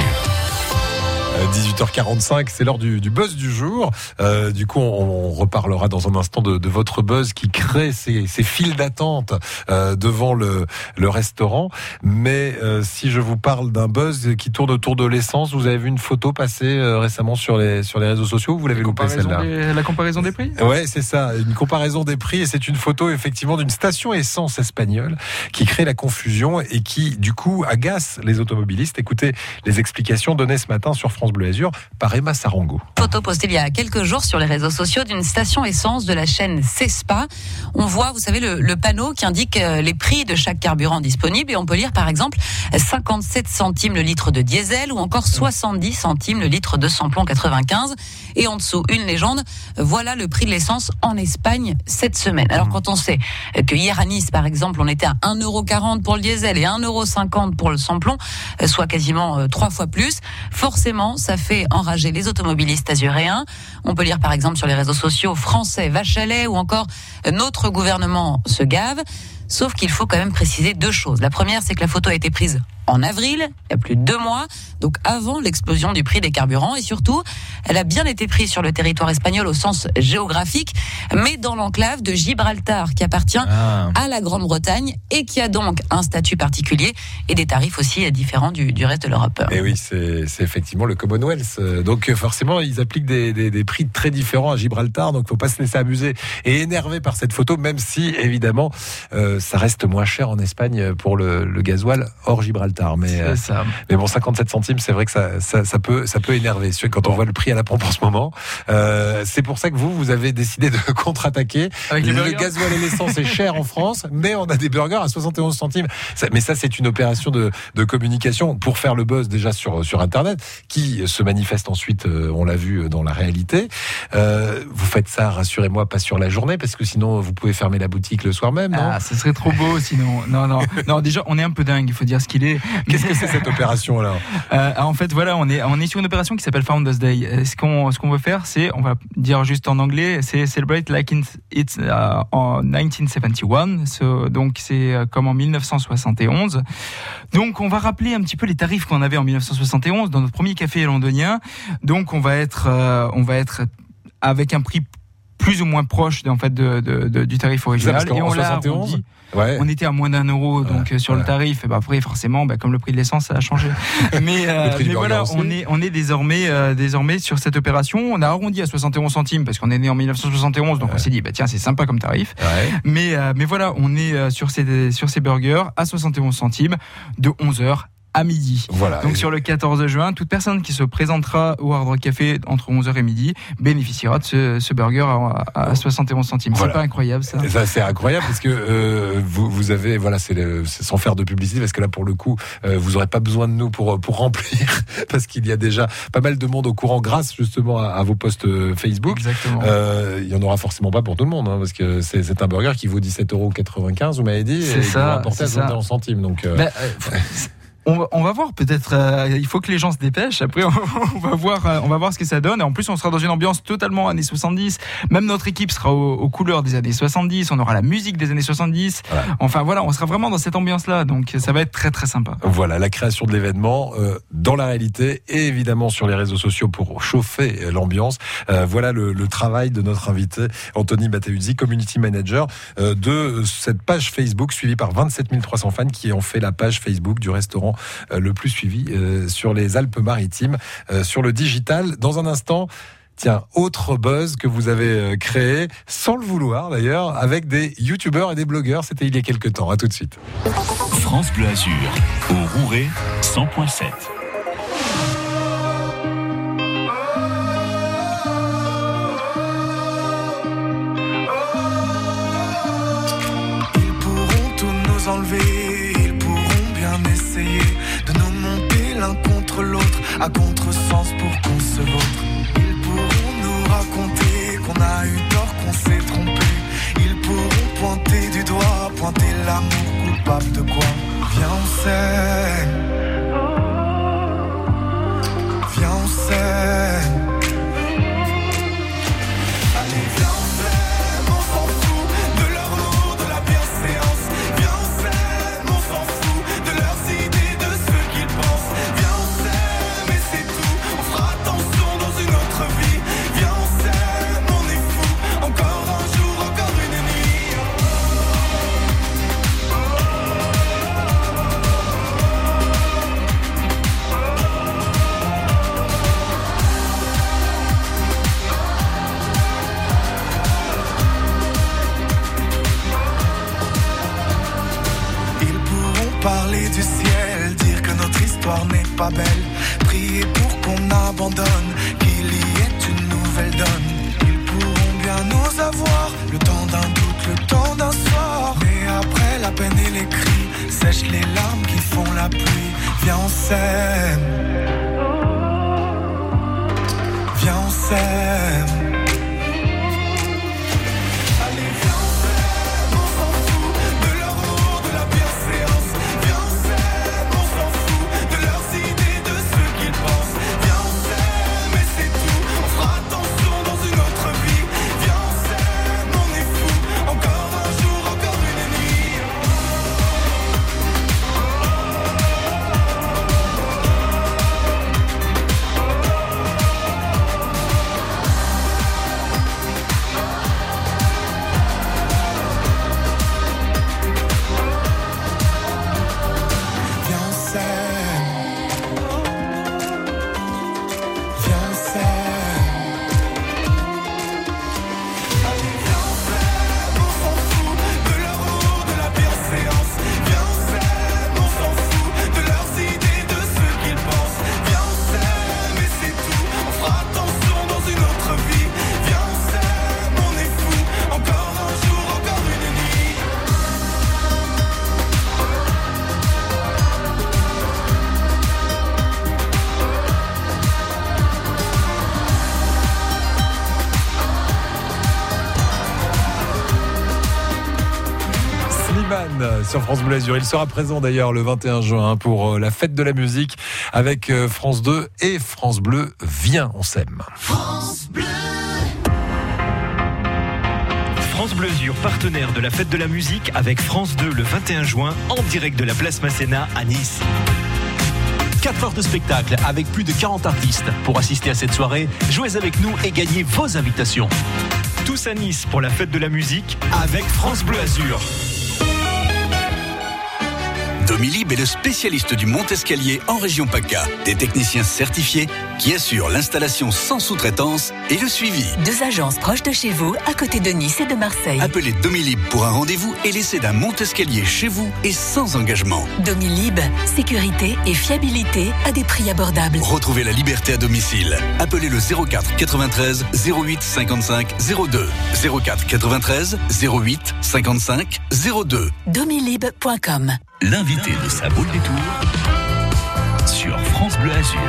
dix-huit heures quarante-cinq, c'est l'heure du, du buzz du jour. Euh, du coup, on, on reparlera dans un instant de, de votre buzz qui crée ces, ces files d'attente euh, devant le, le restaurant. Mais euh, si je vous parle d'un buzz qui tourne autour de l'essence, vous avez vu une photo passer euh, récemment sur les, sur les réseaux sociaux, vous l'avez loupé celle-là. Des, la comparaison des prix ? Ouais, c'est ça, une comparaison des prix, et c'est une photo effectivement d'une station essence espagnole qui crée la confusion et qui du coup agace les automobilistes. Écoutez les explications données ce matin sur France Bleu Azur par Emma Sarango. Photo postée il y a quelques jours sur les réseaux sociaux d'une station essence de la chaîne Cespa. On voit, vous savez, le, le panneau qui indique les prix de chaque carburant disponible, et on peut lire par exemple cinquante-sept centimes le litre de diesel ou encore soixante-dix centimes le litre de samplon quatre-vingt-quinze. Et en dessous, une légende, voilà le prix de l'essence en Espagne cette semaine. Alors quand on sait que hier à Nice par exemple on était à un euro quarante pour le diesel et un euro cinquante pour le samplon, soit quasiment trois fois plus, forcément ça fait enrager les automobilistes azuréens. On peut lire par exemple sur les réseaux sociaux français vache à lait ou encore notre gouvernement se gave. Sauf qu'il faut quand même préciser deux choses. La première, c'est que la photo a été prise en avril, il y a plus de deux mois, donc avant l'explosion du prix des carburants, et surtout, elle a bien été prise sur le territoire espagnol au sens géographique, mais dans l'enclave de Gibraltar, qui appartient ah. à la Grande-Bretagne et qui a donc un statut particulier et des tarifs aussi différents du, du reste de l'Europe. Et oui, c'est, c'est effectivement le Commonwealth. Donc forcément, ils appliquent des, des, des prix très différents à Gibraltar, donc il ne faut pas se laisser abuser et énerver par cette photo, même si, évidemment, euh, ça reste moins cher en Espagne pour le, le gasoil hors Gibraltar. Mais, euh, ça. mais bon, cinquante-sept centimes, c'est vrai que ça, ça, ça, peut, ça peut énerver. Quand on voit le prix à la pompe en ce moment, euh, c'est pour ça que vous, vous avez décidé de contre-attaquer. Avec les le gasoil et l'essence est cher en France, mais on a des burgers à soixante et onze centimes. Ça, mais ça, c'est une opération de, de communication pour faire le buzz déjà sur, sur Internet, qui se manifeste ensuite, euh, on l'a vu dans la réalité. Euh, vous faites ça, rassurez-moi, pas sur la journée, parce que sinon, vous pouvez fermer la boutique le soir même, non ? Ah, ce serait trop beau sinon. Non, non, non. Déjà, on est un peu dingue, il faut dire ce qu'il est. Qu'est-ce que c'est cette opération alors ? euh, En fait, voilà, on est on est sur une opération qui s'appelle Founders Day. Ce qu'on ce qu'on veut faire, c'est, on va dire juste en anglais, c'est celebrate like it's uh, en nineteen seventy-one. So, donc c'est comme en dix-neuf cent soixante et onze. Donc on va rappeler un petit peu les tarifs qu'on avait en dix-neuf cent soixante et onze dans notre premier café londonien. Donc on va être euh, on va être avec un prix plus ou moins proche en fait de, de, de, du tarif original. Ça, et on l'a soixante et onze, arrondi. ouais. On était à moins d'un euro donc ouais, sur ouais. le tarif. Et bah après forcément, bah, comme le prix de l'essence ça a changé. mais euh, mais voilà, aussi. on est on est désormais euh, désormais sur cette opération. On a arrondi à soixante et onze centimes parce qu'on est né en mille neuf cent soixante et onze, donc ouais. on s'est dit bah tiens c'est sympa comme tarif. Ouais. Mais euh, mais voilà, on est euh, sur ces sur ces burgers à soixante et onze centimes de onze heures à midi. Voilà. Donc sur le quatorze juin, toute personne qui se présentera au Hard Rock Café entre onze heures et midi bénéficiera de ce, ce burger à, à soixante et onze centimes. Voilà. C'est pas incroyable ça? Ça c'est incroyable parce que euh, vous, vous avez, voilà, c'est, le, c'est sans faire de publicité parce que là pour le coup, euh, vous n'aurez pas besoin de nous pour, pour remplir parce qu'il y a déjà pas mal de monde au courant grâce justement à, à vos posts Facebook. Exactement. Euh, il y en aura forcément pas pour tout le monde hein, parce que c'est, c'est un burger qui vaut dix-sept euros quatre-vingt-quinze, vous m'avez dit, c'est et ça, qui va rapporter à soixante et onze centimes. Donc, euh, ben, euh, On va, on va voir peut-être. Euh, il faut que les gens se dépêchent. Après, on, on va voir. Euh, on va voir ce que ça donne. Et en plus, on sera dans une ambiance totalement années soixante-dix. Même notre équipe sera aux, aux couleurs des années soixante-dix. On aura la musique des années soixante-dix. Voilà. Enfin voilà, on sera vraiment dans cette ambiance-là. Donc ça va être très très sympa. Voilà, la création de l'événement euh, dans la réalité et évidemment sur les réseaux sociaux pour chauffer l'ambiance. Euh, voilà le, le travail de notre invité Anthony Matteusi, community manager euh, de cette page Facebook suivie par vingt-sept mille trois cents fans qui ont fait la page Facebook du restaurant le plus suivi euh, sur les Alpes-Maritimes, euh, sur le digital. Dans un instant, tiens, autre buzz que vous avez euh, créé, sans le vouloir d'ailleurs, avec des youtubeurs et des blogueurs. C'était il y a quelques temps. À tout de suite. France Bleu Azur, au Rouret, cent virgule sept. Ils pourront tout nous enlever. Essayer de nous monter l'un contre l'autre à contresens pour qu'on se vautre. Ils pourront nous raconter qu'on a eu tort, qu'on s'est trompé. Ils pourront pointer du doigt, pointer l'amour coupable de quoi. Viens on s'aime, viens on s'aime. Parler du ciel, dire que notre histoire n'est pas belle, prier pour qu'on abandonne, qu'il y ait une nouvelle donne. Ils pourront bien nous avoir, le temps d'un doute, le temps d'un soir. Mais après la peine et les cris, sèchent les larmes qui font la pluie. Viens on s'aime, viens on s'aime. Sur France Bleu Azur. Il sera présent d'ailleurs le vingt et un juin pour la fête de la musique avec France deux et France Bleu. Viens, on s'aime. France Bleu. France Bleu Azur, partenaire de la fête de la musique avec France deux le vingt et un juin en direct de la place Masséna à Nice. quatre heures de spectacle avec plus de quarante artistes. Pour assister à cette soirée, jouez avec nous et gagnez vos invitations. Tous à Nice pour la fête de la musique avec France Bleu Azur. Domilib est le spécialiste du monte-escalier en région PACA. Des techniciens certifiés qui assurent l'installation sans sous-traitance et le suivi. Deux agences proches de chez vous, à côté de Nice et de Marseille. Appelez Domilib pour un rendez-vous et laissez d'un monte-escalier chez vous et sans engagement. Domilib, sécurité et fiabilité à des prix abordables. Retrouvez la liberté à domicile. Appelez le zéro quatre quatre-vingt-treize zéro huit cinquante-cinq zéro deux. zéro quatre quatre-vingt-treize zéro huit cinquante-cinq zéro deux. domilib point com. L'invité de sa boule des tours sur France Bleu Azur.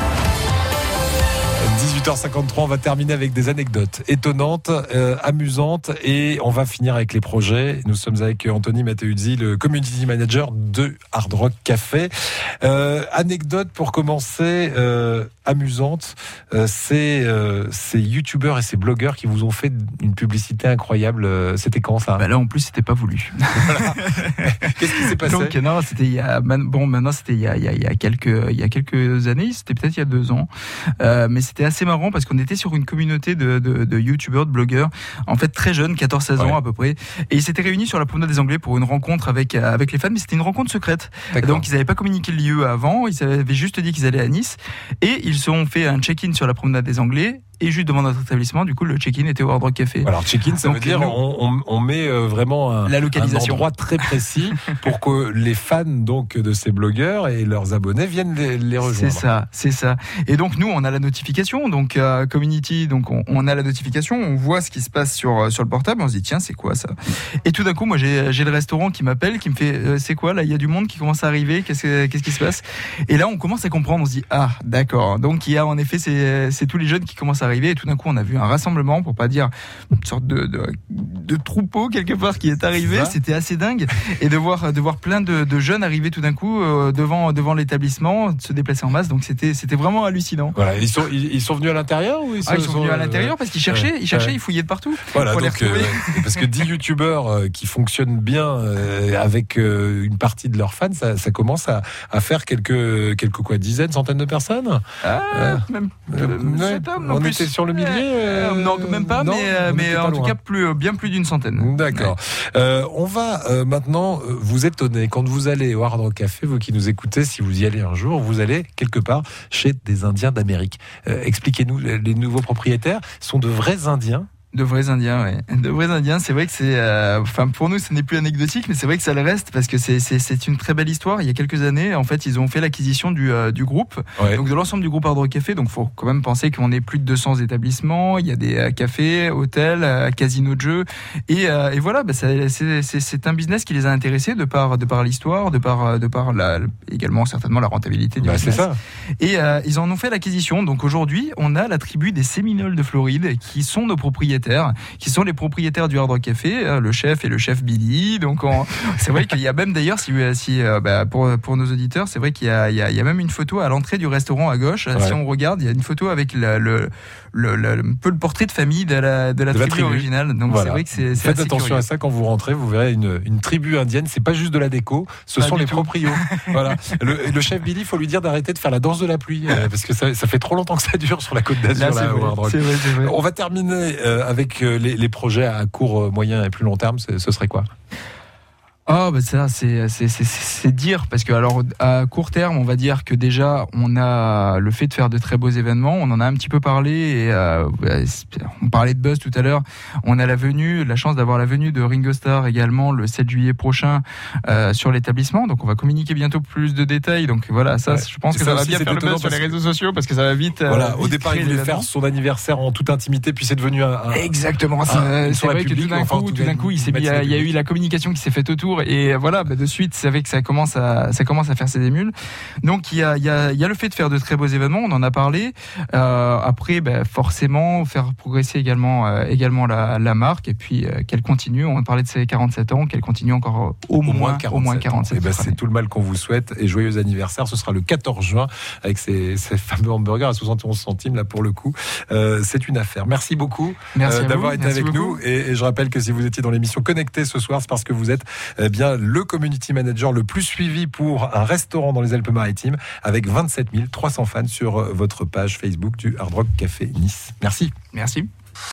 dix-huit heures cinquante-trois, on va terminer avec des anecdotes étonnantes, euh, amusantes, et on va finir avec les projets. Nous sommes avec Anthony Matteuzzi, le community manager de Hard Rock Café. Euh, anecdote pour commencer, euh, amusante, euh, c'est euh, ces youtubeurs et ces blogueurs qui vous ont fait une publicité incroyable. C'était quand ça ? Bah là en plus c'était pas voulu. Voilà. Qu'est-ce qui s'est passé ? Donc non, c'était il y a bon maintenant c'était il y a, il y a, il y a quelques il y a quelques années, c'était peut-être il y a deux ans, euh, mais c'était assez marrant parce qu'on était sur une communauté de, de, de youtubeurs, de blogueurs, en fait très jeunes, quatorze seize ouais. ans à peu près, et ils s'étaient réunis sur la promenade des Anglais pour une rencontre avec avec les fans, mais c'était une rencontre secrète. D'accord. Donc ils n'avaient pas communiqué le lieu avant, ils avaient juste dit qu'ils allaient à Nice, et ils se sont fait un check-in sur la promenade des Anglais. Et juste devant notre établissement, du coup, le check-in était au Hard Rock Café. Alors, check-in, ça Donc, veut dire on, on, on met vraiment un, la localisation. un endroit très précis pour que les fans donc de ces blogueurs et leurs abonnés viennent les, les rejoindre. C'est ça, c'est ça. Et donc, nous, on a la notification. Donc, euh, Community, donc on, on a la notification. On voit ce qui se passe sur sur le portable. On se dit, tiens, c'est quoi ça ? Et tout d'un coup, moi, j'ai, j'ai le restaurant qui m'appelle, qui me fait, euh, c'est quoi là ? Il y a du monde qui commence à arriver. Qu'est-ce, qu'est-ce qui se passe ? Et là, on commence à comprendre. On se dit, ah, d'accord. Donc, il y a en effet, c'est, c'est tous les jeunes qui commencent à arriver. Et tout d'un coup, on a vu un rassemblement, pour pas dire une sorte de, de, de troupeau quelque part qui est arrivé. Ça. C'était assez dingue. Et de voir, de voir plein de, de jeunes arriver tout d'un coup euh, devant, devant l'établissement, se déplacer en masse. Donc c'était, c'était vraiment hallucinant. Voilà. Ils sont, ils, ils sont venus à l'intérieur ou ils sont, ah, ils sont, sont venus à l'intérieur parce qu'ils cherchaient, ouais. ils cherchaient, ouais. ils fouillaient de partout. Voilà. Donc, euh, parce que dix youtubeurs euh, qui fonctionnent bien euh, avec euh, une partie de leurs fans, ça, ça commence à, à faire quelques, quelques quoi, dizaines, centaines de personnes. Ah, euh, même. Euh, ouais, on plus. était sur le millier. Euh, non, même pas, non, mais, euh, mais en tout cas plus, bien plus d'une centaine. D'accord. Ouais. Euh, on va euh, maintenant euh, vous étonner. Quand vous allez au Hard Rock Café, vous qui nous écoutez, si vous y allez un jour, vous allez quelque part chez des Indiens d'Amérique. Euh, expliquez-nous, les nouveaux propriétaires sont de vrais Indiens. De vrais Indiens, oui. De vrais Indiens, c'est vrai que c'est, euh, enfin pour nous, ce n'est plus anecdotique, mais c'est vrai que ça le reste parce que c'est c'est c'est une très belle histoire. Il y a quelques années, en fait, ils ont fait l'acquisition du euh, du groupe, ouais. donc de l'ensemble du groupe Hard Rock Café. Donc, faut quand même penser qu'on est plus de deux cents établissements. Il y a des euh, cafés, hôtels, euh, casinos de jeux, et euh, et voilà, bah, ça, c'est c'est c'est un business qui les a intéressés de par de par l'histoire, de par de par la également certainement la rentabilité du bah, business. C'est ça. Et euh, ils en ont fait l'acquisition. Donc aujourd'hui, on a la tribu des Séminoles de Floride qui sont nos propriétaires. Qui sont les propriétaires du Hard Rock Café, le chef et le chef Billy. Donc on, c'est vrai qu'il y a même d'ailleurs, si, si bah, pour pour nos auditeurs, c'est vrai qu'il y a il y a, il y a même une photo à l'entrée du restaurant à gauche. Ouais. Si on regarde, il y a une photo avec la, le le, le un peu le portrait de famille de la de la, de tribu, la tribu originale. Donc voilà. C'est vrai que c'est, c'est faites assez attention curieux. à ça quand vous rentrez, vous verrez une une tribu indienne. C'est pas juste de la déco, ce pas sont les tout. proprios. Voilà. Le, le chef Billy, il faut lui dire d'arrêter de faire la danse de la pluie euh, parce que ça, ça fait trop longtemps que ça dure sur la Côte d'Azur. Là, là, au Hard Rock. C'est vrai, c'est vrai. On va terminer euh, avec euh, les, les projets à court, moyen et plus long terme. Ce serait quoi ? Ah, bah ça, c'est, c'est, c'est, c'est dire, parce que alors, à court terme, on va dire que déjà, on a le fait de faire de très beaux événements, on en a un petit peu parlé, et euh, on parlait de buzz tout à l'heure, on a la venue, la chance d'avoir la venue de Ringo Starr également le sept juillet prochain euh, sur l'établissement, donc on va communiquer bientôt plus de détails, donc voilà, ça, ouais. je pense que ça, ça va bien faire le buzz sur les réseaux sociaux, parce que ça va vite... Voilà, euh, au départ, il voulait faire son anniversaire en toute intimité, puis c'est devenu un... un Exactement, un, c'est, un, c'est vrai que tout d'un enfin, coup, tout d'un coup, il s'est mis, il y a eu la communication qui s'est faite autour, et voilà, bah de suite, c'est vrai que ça commence à, ça commence à faire ses émules. Donc il y a, il y a, il y a le fait de faire de très beaux événements, on en a parlé. Euh, après, bah, forcément, faire progresser également, euh, également la, la marque, et puis euh, qu'elle continue. On a parlé de ses quarante-sept ans, qu'elle continue encore au, au moins, moins quarante-sept. Au moins quarante-sept. Et bah, c'est tout le mal qu'on vous souhaite. Et joyeux anniversaire. Ce sera le quatorze juin avec ces, ces fameux hamburgers à soixante et onze centimes là pour le coup. Euh, c'est une affaire. Merci beaucoup Merci euh, d'avoir vous. été Merci avec beaucoup. nous. Et, et je rappelle que si vous étiez dans l'émission Connecté ce soir, c'est parce que vous êtes eh bien le community manager le plus suivi pour un restaurant dans les Alpes-Maritimes avec vingt-sept mille trois cents fans sur votre page Facebook du Hard Rock Café Nice. Merci. Merci.